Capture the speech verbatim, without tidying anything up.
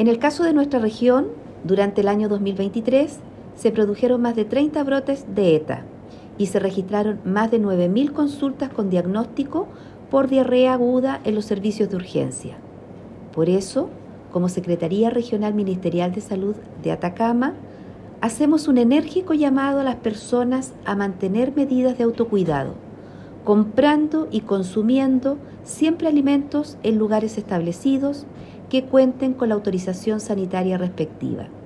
En el caso de nuestra región, durante el año dos mil veintitrés se produjeron más de treinta brotes de ETA y se registraron más de nueve mil consultas con diagnóstico por diarrea aguda en los servicios de urgencia. Por eso, como Secretaría Regional Ministerial de Salud de Atacama, hacemos un enérgico llamado a las personas a mantener medidas de autocuidado, comprando y consumiendo siempre alimentos en lugares establecidos que cuenten con la autorización sanitaria respectiva.